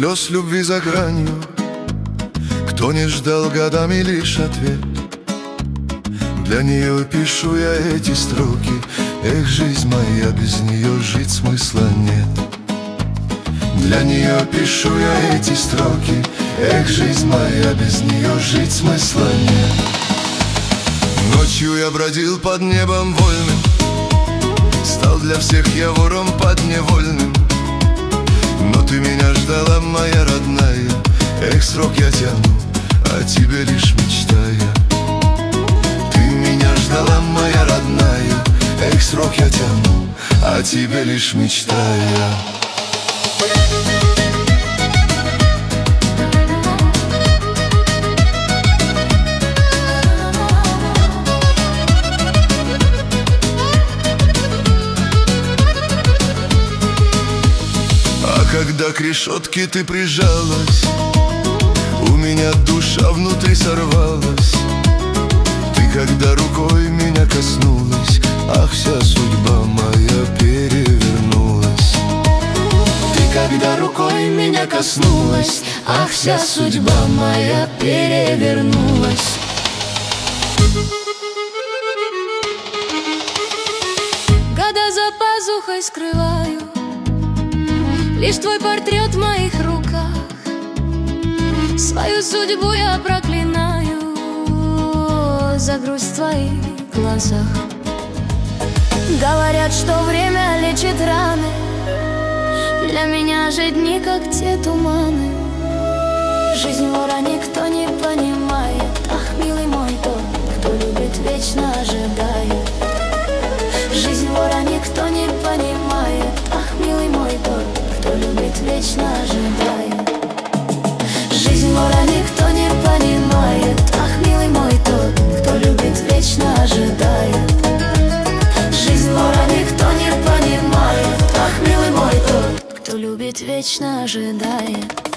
слез любви за гранью, кто не ждал годами лишь ответ. Для нее пишу я эти строки. Эх, жизнь моя, без нее жить смысла нет. Для нее пишу я эти строки. Эх, жизнь моя, без нее жить смысла нет. Ночью я бродил под небом вольным, стал для всех я вором подневольным. Но ты меня ждала, моя родная. Эх, срок я тяну, о тебе лишь мечтая. Ты меня ждала, моя родная. Эх, срок я тяну, о тебе лишь мечтая. Когда к решетке ты прижалась, у меня душа внутри сорвалась. Ты когда рукой меня коснулась, ах, вся судьба моя перевернулась. Ты когда рукой меня коснулась, ах, вся судьба моя перевернулась. Года за пазухой скрываю, лишь твой портрет в моих руках. Свою судьбу я проклинаю за грусть в твоих глазах. Говорят, что время лечит раны, для меня же дни, как те туманы. Жизнь вора никто не понимает. Ах, милый мой, тот, кто любит, вечно ожидает. Жизнь вора никто не понимает. Ах, милый мой, тот, кто любит, вечно ожидает. Жизнь вора никто не понимает. Ах, милый мой, тот, кто любит, вечно ожидает. Жизнь вора никто не понимает. Ах, милый мой, тот, кто любит, вечно ожидает.